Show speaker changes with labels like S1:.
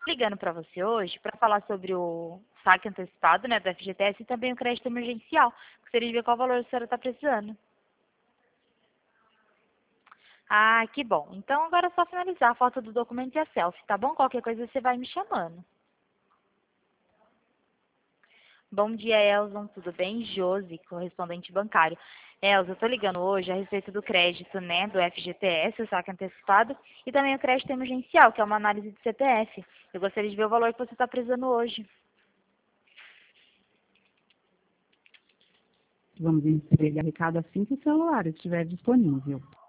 S1: ligando para você hoje para falar sobre o saque antecipado, né, do FGTS e também o crédito emergencial. Gostaria de ver qual valor a senhora está precisando. Ah, que bom. Então agora é só finalizar a foto do documento e a selfie, tá bom? Qualquer coisa você vai me chamando. Bom dia, Elson. Tudo bem? Josi, correspondente bancário. Elson, eu estou ligando hoje a respeito do crédito, né, do FGTS, o saque antecipado, e também o crédito emergencial, que é uma análise de CPF. Eu gostaria de ver o valor que você está precisando hoje.
S2: Vamos entregar recado assim que o celular estiver disponível.